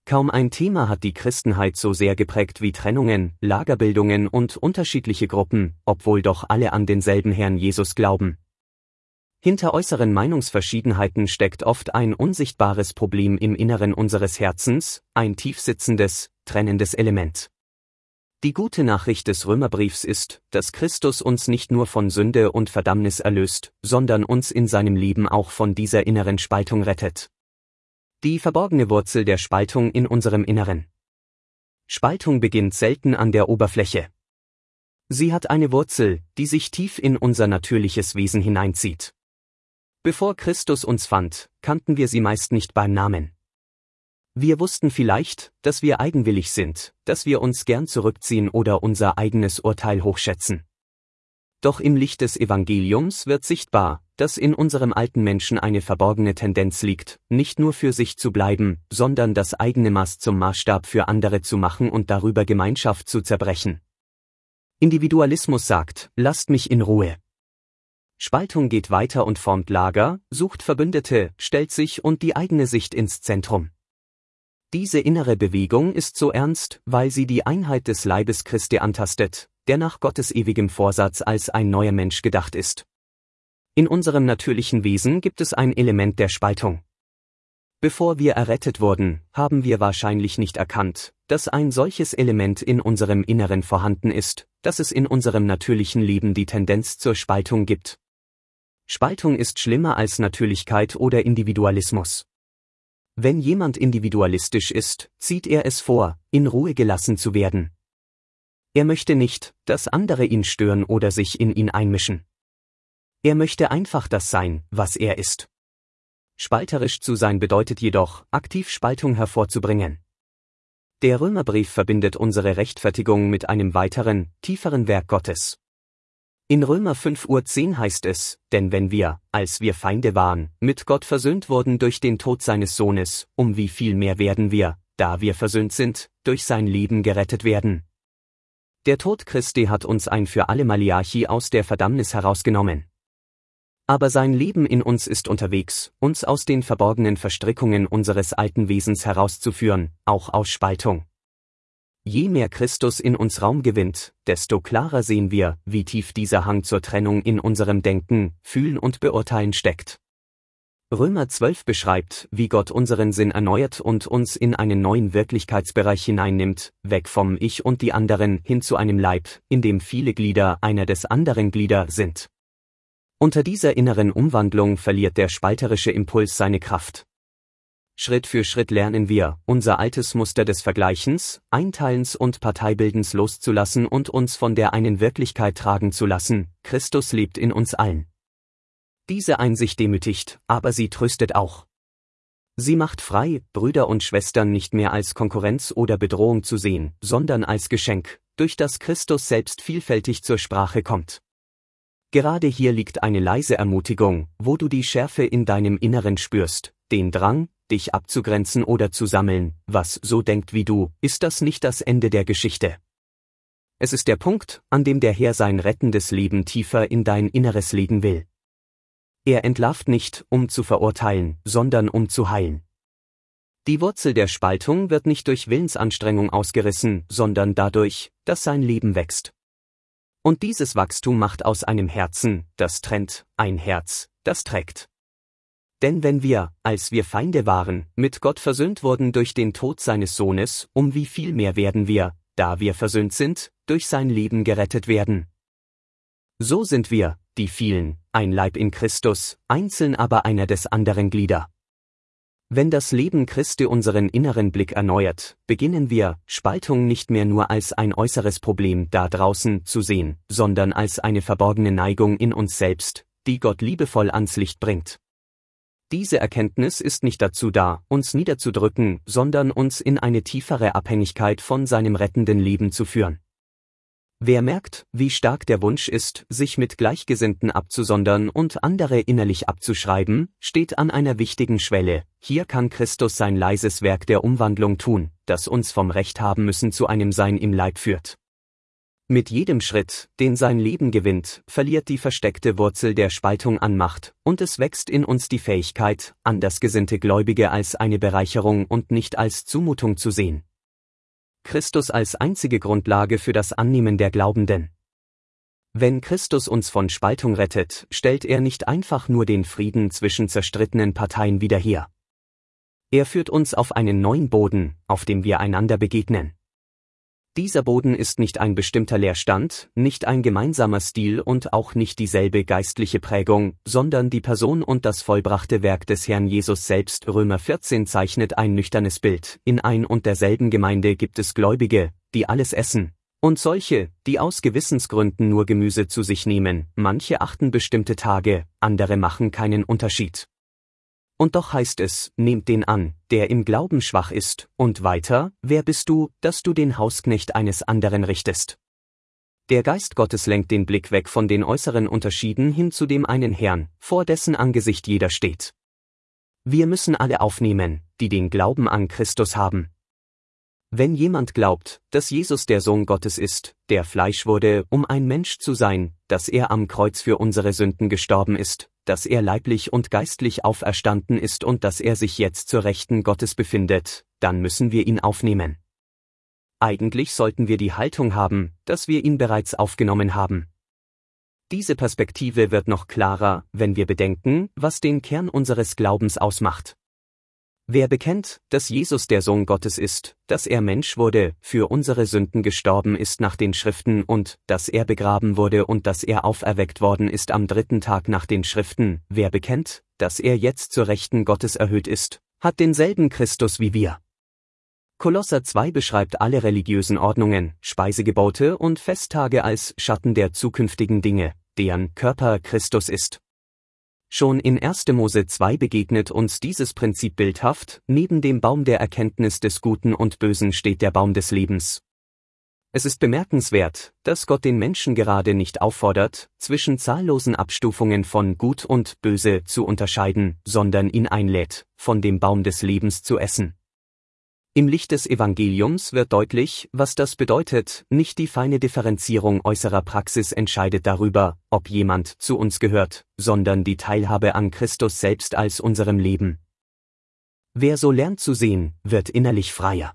Kaum ein Thema hat die Christenheit so sehr geprägt wie Trennungen, Lagerbildungen und unterschiedliche Gruppen, obwohl doch alle an denselben Herrn Jesus glauben. Hinter äußeren Meinungsverschiedenheiten steckt oft ein unsichtbares Problem im Inneren unseres Herzens, ein tiefsitzendes, trennendes Element. Die gute Nachricht des Römerbriefs ist, dass Christus uns nicht nur von Sünde und Verdammnis erlöst, sondern uns in seinem Leben auch von dieser inneren Spaltung rettet. Die verborgene Wurzel der Spaltung in unserem Inneren. Spaltung beginnt selten an der Oberfläche. Sie hat eine Wurzel, die sich tief in unser natürliches Wesen hineinzieht. Bevor Christus uns fand, kannten wir sie meist nicht beim Namen. Wir wussten vielleicht, dass wir eigenwillig sind, dass wir uns gern zurückziehen oder unser eigenes Urteil hochschätzen. Doch im Licht des Evangeliums wird sichtbar, dass in unserem alten Menschen eine verborgene Tendenz liegt, nicht nur für sich zu bleiben, sondern das eigene Maß zum Maßstab für andere zu machen und darüber Gemeinschaft zu zerbrechen. Individualismus sagt, lasst mich in Ruhe. Spaltung geht weiter und formt Lager, sucht Verbündete, stellt sich und die eigene Sicht ins Zentrum. Diese innere Bewegung ist so ernst, weil sie die Einheit des Leibes Christi antastet, der nach Gottes ewigem Vorsatz als ein neuer Mensch gedacht ist. In unserem natürlichen Wesen gibt es ein Element der Spaltung. Bevor wir errettet wurden, haben wir wahrscheinlich nicht erkannt, dass ein solches Element in unserem Inneren vorhanden ist, dass es in unserem natürlichen Leben die Tendenz zur Spaltung gibt. Spaltung ist schlimmer als Natürlichkeit oder Individualismus. Wenn jemand individualistisch ist, zieht er es vor, in Ruhe gelassen zu werden. Er möchte nicht, dass andere ihn stören oder sich in ihn einmischen. Er möchte einfach das sein, was er ist. Spalterisch zu sein bedeutet jedoch, aktiv Spaltung hervorzubringen. Der Römerbrief verbindet unsere Rechtfertigung mit einem weiteren, tieferen Werk Gottes. In Römer 5:10 heißt es, denn wenn wir, als wir Feinde waren, mit Gott versöhnt wurden durch den Tod seines Sohnes, um wie viel mehr werden wir, da wir versöhnt sind, durch sein Leben gerettet werden. Der Tod Christi hat uns ein für alle Maliarchie aus der Verdammnis herausgenommen. Aber sein Leben in uns ist unterwegs, uns aus den verborgenen Verstrickungen unseres alten Wesens herauszuführen, auch aus Spaltung. Je mehr Christus in uns Raum gewinnt, desto klarer sehen wir, wie tief dieser Hang zur Trennung in unserem Denken, Fühlen und Beurteilen steckt. Römer 12 beschreibt, wie Gott unseren Sinn erneuert und uns in einen neuen Wirklichkeitsbereich hineinnimmt, weg vom Ich und die anderen hin zu einem Leib, in dem viele Glieder einer des anderen Glieder sind. Unter dieser inneren Umwandlung verliert der spalterische Impuls seine Kraft. Schritt für Schritt lernen wir, unser altes Muster des Vergleichens, Einteilens und Parteibildens loszulassen und uns von der einen Wirklichkeit tragen zu lassen, Christus lebt in uns allen. Diese Einsicht demütigt, aber sie tröstet auch. Sie macht frei, Brüder und Schwestern nicht mehr als Konkurrenz oder Bedrohung zu sehen, sondern als Geschenk, durch das Christus selbst vielfältig zur Sprache kommt. Gerade hier liegt eine leise Ermutigung, wo du die Schärfe in deinem Inneren spürst, den Drang, dich abzugrenzen oder zu sammeln, was so denkt wie du, ist das nicht das Ende der Geschichte. Es ist der Punkt, an dem der Herr sein rettendes Leben tiefer in dein Inneres legen will. Er entlarvt nicht, um zu verurteilen, sondern um zu heilen. Die Wurzel der Spaltung wird nicht durch Willensanstrengung ausgerissen, sondern dadurch, dass sein Leben wächst. Und dieses Wachstum macht aus einem Herzen, das trennt, ein Herz, das trägt. Denn wenn wir, als wir Feinde waren, mit Gott versöhnt wurden durch den Tod seines Sohnes, um wie viel mehr werden wir, da wir versöhnt sind, durch sein Leben gerettet werden. So sind wir, die vielen, ein Leib in Christus, einzeln aber einer des anderen Glieder. Wenn das Leben Christi unseren inneren Blick erneuert, beginnen wir, Spaltung nicht mehr nur als ein äußeres Problem da draußen zu sehen, sondern als eine verborgene Neigung in uns selbst, die Gott liebevoll ans Licht bringt. Diese Erkenntnis ist nicht dazu da, uns niederzudrücken, sondern uns in eine tiefere Abhängigkeit von seinem rettenden Leben zu führen. Wer merkt, wie stark der Wunsch ist, sich mit Gleichgesinnten abzusondern und andere innerlich abzuschreiben, steht an einer wichtigen Schwelle. Hier kann Christus sein leises Werk der Umwandlung tun, das uns vom Recht haben müssen zu einem Sein im Leib führt. Mit jedem Schritt, den sein Leben gewinnt, verliert die versteckte Wurzel der Spaltung an Macht, und es wächst in uns die Fähigkeit, andersgesinnte Gläubige als eine Bereicherung und nicht als Zumutung zu sehen. Christus als einzige Grundlage für das Annehmen der Glaubenden. Wenn Christus uns von Spaltung rettet, stellt er nicht einfach nur den Frieden zwischen zerstrittenen Parteien wieder her. Er führt uns auf einen neuen Boden, auf dem wir einander begegnen. Dieser Boden ist nicht ein bestimmter Leerstand, nicht ein gemeinsamer Stil und auch nicht dieselbe geistliche Prägung, sondern die Person und das vollbrachte Werk des Herrn Jesus selbst. Römer 14 zeichnet ein nüchternes Bild. In ein und derselben Gemeinde gibt es Gläubige, die alles essen, und solche, die aus Gewissensgründen nur Gemüse zu sich nehmen. Manche achten bestimmte Tage, andere machen keinen Unterschied. Und doch heißt es, nehmt den an, der im Glauben schwach ist, und weiter, wer bist du, dass du den Hausknecht eines anderen richtest? Der Geist Gottes lenkt den Blick weg von den äußeren Unterschieden hin zu dem einen Herrn, vor dessen Angesicht jeder steht. Wir müssen alle aufnehmen, die den Glauben an Christus haben. Wenn jemand glaubt, dass Jesus der Sohn Gottes ist, der Fleisch wurde, um ein Mensch zu sein, dass er am Kreuz für unsere Sünden gestorben ist, dass er leiblich und geistlich auferstanden ist und dass er sich jetzt zur Rechten Gottes befindet, dann müssen wir ihn aufnehmen. Eigentlich sollten wir die Haltung haben, dass wir ihn bereits aufgenommen haben. Diese Perspektive wird noch klarer, wenn wir bedenken, was den Kern unseres Glaubens ausmacht. Wer bekennt, dass Jesus der Sohn Gottes ist, dass er Mensch wurde, für unsere Sünden gestorben ist nach den Schriften und, dass er begraben wurde und dass er auferweckt worden ist am 3. Tag nach den Schriften, wer bekennt, dass er jetzt zur Rechten Gottes erhöht ist, hat denselben Christus wie wir. Kolosser 2 beschreibt alle religiösen Ordnungen, Speisegebote und Festtage als Schatten der zukünftigen Dinge, deren Körper Christus ist. Schon in 1. Mose 2 begegnet uns dieses Prinzip bildhaft, neben dem Baum der Erkenntnis des Guten und Bösen steht der Baum des Lebens. Es ist bemerkenswert, dass Gott den Menschen gerade nicht auffordert, zwischen zahllosen Abstufungen von Gut und Böse zu unterscheiden, sondern ihn einlädt, von dem Baum des Lebens zu essen. Im Licht des Evangeliums wird deutlich, was das bedeutet, nicht die feine Differenzierung äußerer Praxis entscheidet darüber, ob jemand zu uns gehört, sondern die Teilhabe an Christus selbst als unserem Leben. Wer so lernt zu sehen, wird innerlich freier.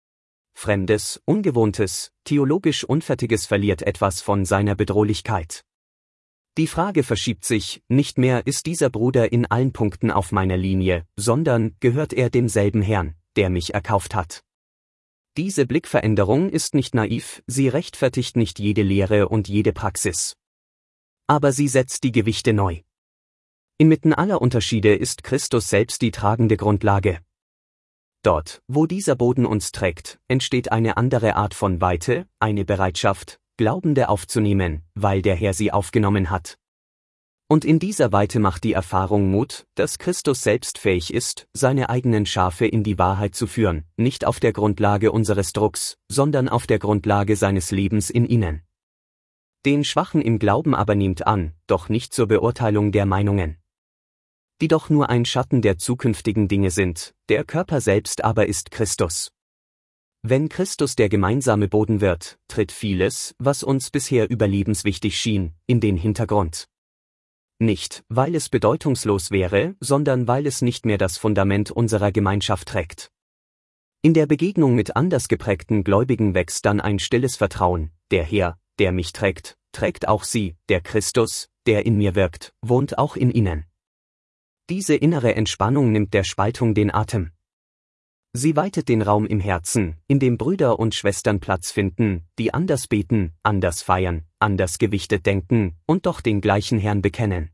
Fremdes, Ungewohntes, theologisch Unfertiges verliert etwas von seiner Bedrohlichkeit. Die Frage verschiebt sich, nicht mehr ist dieser Bruder in allen Punkten auf meiner Linie, sondern gehört er demselben Herrn, der mich erkauft hat. Diese Blickveränderung ist nicht naiv, sie rechtfertigt nicht jede Lehre und jede Praxis. Aber sie setzt die Gewichte neu. Inmitten aller Unterschiede ist Christus selbst die tragende Grundlage. Dort, wo dieser Boden uns trägt, entsteht eine andere Art von Weite, eine Bereitschaft, Glaubende aufzunehmen, weil der Herr sie aufgenommen hat. Und in dieser Weite macht die Erfahrung Mut, dass Christus selbst fähig ist, seine eigenen Schafe in die Wahrheit zu führen, nicht auf der Grundlage unseres Drucks, sondern auf der Grundlage seines Lebens in ihnen. Den Schwachen im Glauben aber nehmt an, doch nicht zur Beurteilung der Meinungen, die doch nur ein Schatten der zukünftigen Dinge sind, der Körper selbst aber ist Christus. Wenn Christus der gemeinsame Boden wird, tritt vieles, was uns bisher überlebenswichtig schien, in den Hintergrund. Nicht, weil es bedeutungslos wäre, sondern weil es nicht mehr das Fundament unserer Gemeinschaft trägt. In der Begegnung mit anders geprägten Gläubigen wächst dann ein stilles Vertrauen, der Herr, der mich trägt, trägt auch sie, der Christus, der in mir wirkt, wohnt auch in ihnen. Diese innere Entspannung nimmt der Spaltung den Atem. Sie weitet den Raum im Herzen, in dem Brüder und Schwestern Platz finden, die anders beten, anders feiern, anders gewichtet denken und doch den gleichen Herrn bekennen.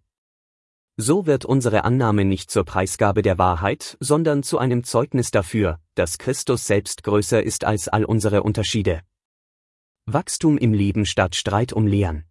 So wird unsere Annahme nicht zur Preisgabe der Wahrheit, sondern zu einem Zeugnis dafür, dass Christus selbst größer ist als all unsere Unterschiede. Wachstum im Leben statt Streit um Lehren.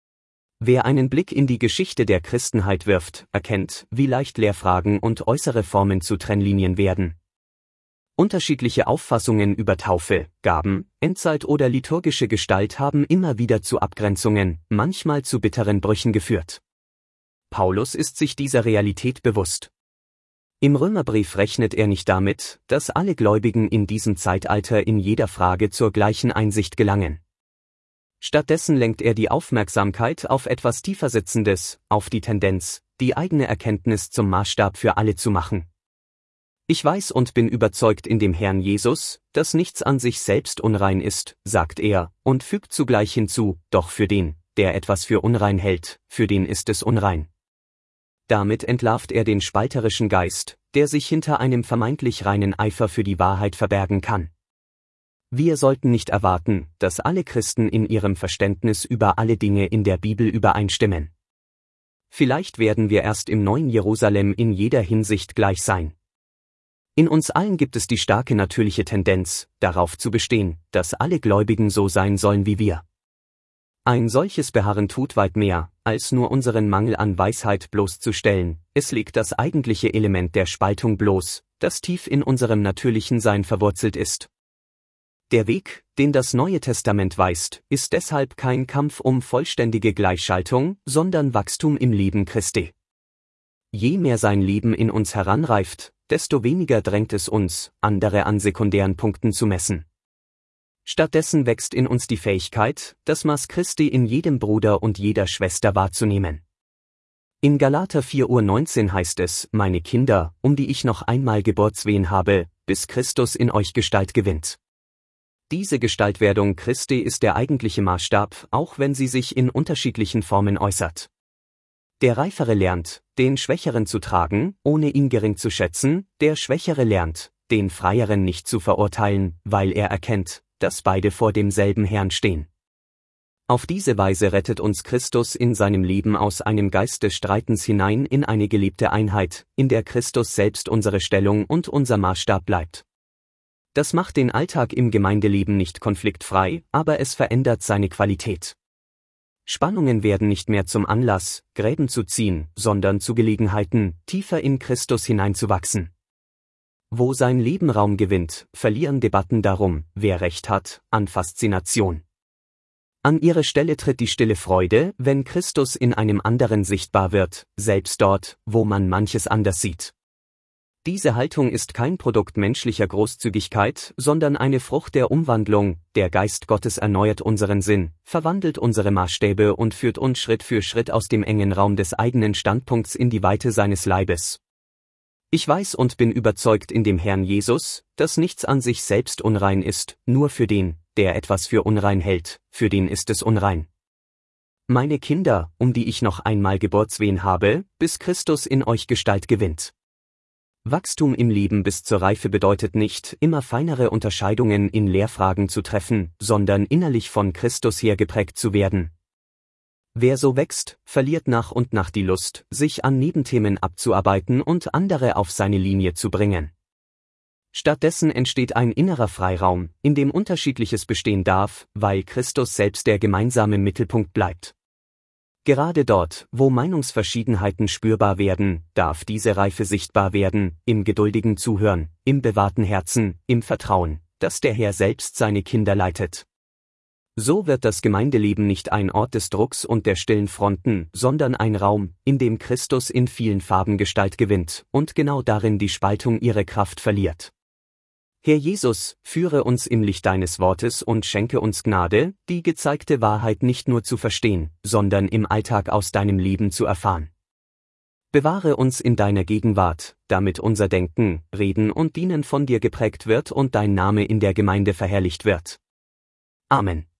Wer einen Blick in die Geschichte der Christenheit wirft, erkennt, wie leicht Lehrfragen und äußere Formen zu Trennlinien werden. Unterschiedliche Auffassungen über Taufe, Gaben, Endzeit oder liturgische Gestalt haben immer wieder zu Abgrenzungen, manchmal zu bitteren Brüchen geführt. Paulus ist sich dieser Realität bewusst. Im Römerbrief rechnet er nicht damit, dass alle Gläubigen in diesem Zeitalter in jeder Frage zur gleichen Einsicht gelangen. Stattdessen lenkt er die Aufmerksamkeit auf etwas Tiefersitzendes, auf die Tendenz, die eigene Erkenntnis zum Maßstab für alle zu machen. Ich weiß und bin überzeugt in dem Herrn Jesus, dass nichts an sich selbst unrein ist, sagt er, und fügt zugleich hinzu, doch für den, der etwas für unrein hält, für den ist es unrein. Damit entlarvt er den spalterischen Geist, der sich hinter einem vermeintlich reinen Eifer für die Wahrheit verbergen kann. Wir sollten nicht erwarten, dass alle Christen in ihrem Verständnis über alle Dinge in der Bibel übereinstimmen. Vielleicht werden wir erst im neuen Jerusalem in jeder Hinsicht gleich sein. In uns allen gibt es die starke natürliche Tendenz, darauf zu bestehen, dass alle Gläubigen so sein sollen wie wir. Ein solches Beharren tut weit mehr, als nur unseren Mangel an Weisheit bloßzustellen, es legt das eigentliche Element der Spaltung bloß, das tief in unserem natürlichen Sein verwurzelt ist. Der Weg, den das Neue Testament weist, ist deshalb kein Kampf um vollständige Gleichschaltung, sondern Wachstum im Leben Christi. Je mehr sein Leben in uns heranreift, desto weniger drängt es uns, andere an sekundären Punkten zu messen. Stattdessen wächst in uns die Fähigkeit, das Maß Christi in jedem Bruder und jeder Schwester wahrzunehmen. In Galater 4:19 heißt es, meine Kinder, um die ich noch einmal Geburtswehen habe, bis Christus in euch Gestalt gewinnt. Diese Gestaltwerdung Christi ist der eigentliche Maßstab, auch wenn sie sich in unterschiedlichen Formen äußert. Der Reifere lernt, den Schwächeren zu tragen, ohne ihn gering zu schätzen, der Schwächere lernt, den Freieren nicht zu verurteilen, weil er erkennt, dass beide vor demselben Herrn stehen. Auf diese Weise rettet uns Christus in seinem Leben aus einem Geist des Streitens hinein in eine gelebte Einheit, in der Christus selbst unsere Stellung und unser Maßstab bleibt. Das macht den Alltag im Gemeindeleben nicht konfliktfrei, aber es verändert seine Qualität. Spannungen werden nicht mehr zum Anlass, Gräben zu ziehen, sondern zu Gelegenheiten, tiefer in Christus hineinzuwachsen. Wo sein Leben Raum gewinnt, verlieren Debatten darum, wer Recht hat, an Faszination. An ihre Stelle tritt die stille Freude, wenn Christus in einem anderen sichtbar wird, selbst dort, wo man manches anders sieht. Diese Haltung ist kein Produkt menschlicher Großzügigkeit, sondern eine Frucht der Umwandlung. Der Geist Gottes erneuert unseren Sinn, verwandelt unsere Maßstäbe und führt uns Schritt für Schritt aus dem engen Raum des eigenen Standpunkts in die Weite seines Leibes. Ich weiß und bin überzeugt in dem Herrn Jesus, dass nichts an sich selbst unrein ist, nur für den, der etwas für unrein hält, für den ist es unrein. Meine Kinder, um die ich noch einmal Geburtswehen habe, bis Christus in euch Gestalt gewinnt. Wachstum im Leben bis zur Reife bedeutet nicht, immer feinere Unterscheidungen in Lehrfragen zu treffen, sondern innerlich von Christus her geprägt zu werden. Wer so wächst, verliert nach und nach die Lust, sich an Nebenthemen abzuarbeiten und andere auf seine Linie zu bringen. Stattdessen entsteht ein innerer Freiraum, in dem Unterschiedliches bestehen darf, weil Christus selbst der gemeinsame Mittelpunkt bleibt. Gerade dort, wo Meinungsverschiedenheiten spürbar werden, darf diese Reife sichtbar werden, im geduldigen Zuhören, im bewahrten Herzen, im Vertrauen, dass der Herr selbst seine Kinder leitet. So wird das Gemeindeleben nicht ein Ort des Drucks und der stillen Fronten, sondern ein Raum, in dem Christus in vielen Farben Gestalt gewinnt und genau darin die Spaltung ihre Kraft verliert. Herr Jesus, führe uns im Licht deines Wortes und schenke uns Gnade, die gezeigte Wahrheit nicht nur zu verstehen, sondern im Alltag aus deinem Leben zu erfahren. Bewahre uns in deiner Gegenwart, damit unser Denken, Reden und Dienen von dir geprägt wird und dein Name in der Gemeinde verherrlicht wird. Amen.